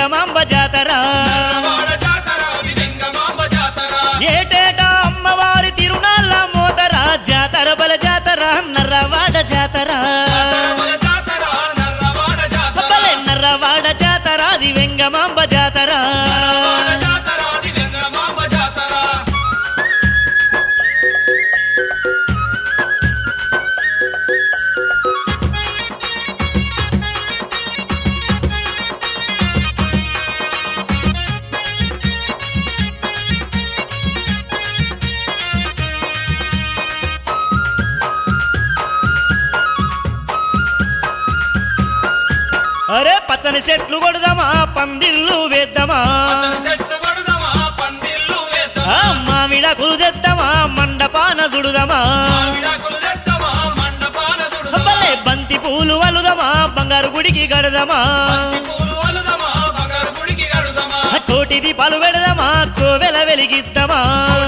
వెంగమాంబ జాతర ఏటేటా అమ్మవారి తిరునాళ్ళ మోతర జాతర బల జాతర నర్రవాడ జాతర బలే నర్రవాడ జాతర అది వెంగమాంబ జాతర అరే పచ్చని చెట్లు కొడదామా పందిళ్ళు వేద్దామా మామిడాకులు తెద్దామా మండపాన చుడుదామా భలే బంతి పూలు వలుదామా బంగారు గుడికి గడదామా కోటి దీపాలు పెడదామా కోవెల వెలిగిద్దామా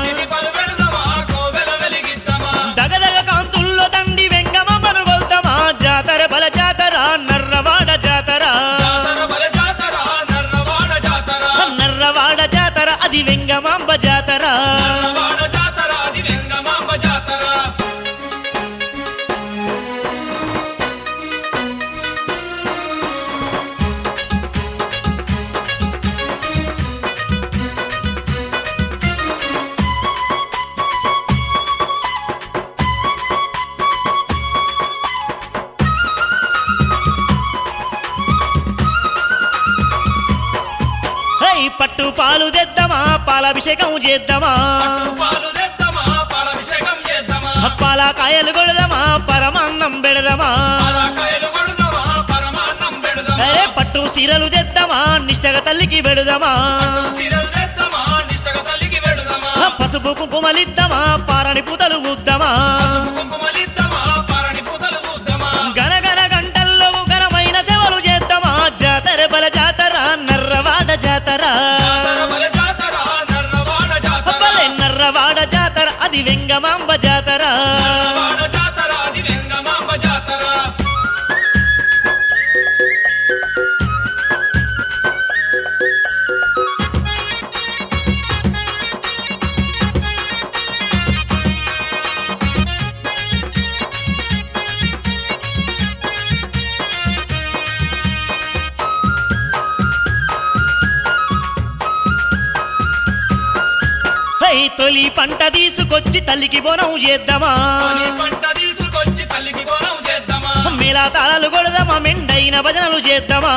దగదగ కాంతుల్లో దండి వెంగమాంబను కొల్తామా జాతర బల జాతర నర్రవాడ జాతర నర్రవాడ జాతర అది వెంగమాంబ జాతర పట్టు పాలు తెద్దామా పాలాభిషేకం చేద్దామా పాలకాయలు కొడదామా పరమాన్నం పెడదామా అరే పట్టు సీరలు తెద్దామా నిష్టగా తల్లికి పెడదామా పసుపు కుంకుమలిద్దామా పారని పూతలు ఊద్దామా గనగన గంటల్లో ఘనమైన సేవలు చేద్దామా జాతర బల జాతర నర్రవాడ జాతర బలే నర్రవాడ జాతర అది వెంగమాంబ జాతర తొలి పంట తీసుకొచ్చి తల్లికి బోనం చేద్దామా మేళా తాళాలు కొడదామా మెండైన భజనలు చేద్దామా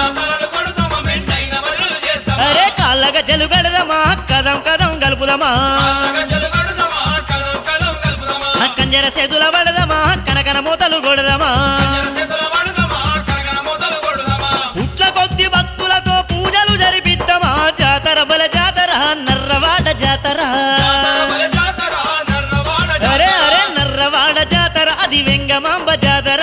అరే కాళ్ళ గజ్జలు కడదామా కదం కదం గలుపుదామా కంజర చేతుల పడదామా కనకన మూతలు కొడదామా పుట్ల కొద్ది భక్తులతో పూజలు జరిపిద్దామా జాతర బల జాతర నర్రవాడ జాతర అరే అరే నర్రవాడ జాతర అది వెంగమాంబ జాతర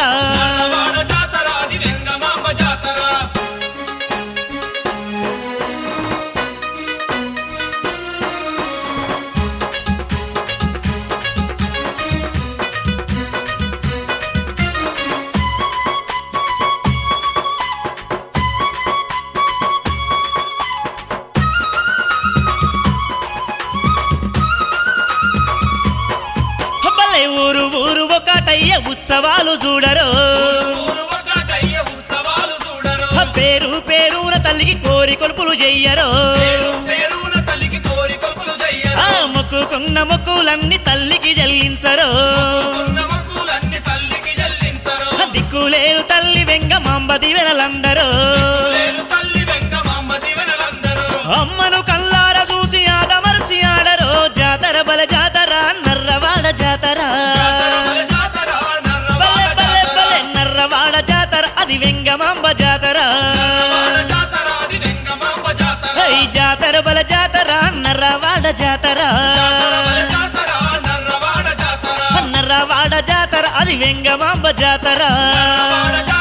ఊరు ఊరు ఒకటయ్య ఉత్సవాలు చూడరు పేరు పేరున తల్లికి కోరి కొలుపులు చెయ్యరు మొక్కుకున్న మొక్కులన్నీ తల్లికి జల్లించరు దిక్కులేరు తల్లి వెంగమాంబ దీవెనలందరూ అమ్మను కల్లార చూసి ఆదమర్చి ఆడరు జాతర బల జాతర నర్రవాడ జాతర బలే బలే బలే నర్రవాడ జాతర అది వెంగమాంబ జాతర ఈ జాతర బల జాతర నర్రవాడ జాతర నర్రవాడ జాతర అది వెంగమాంబ జాతర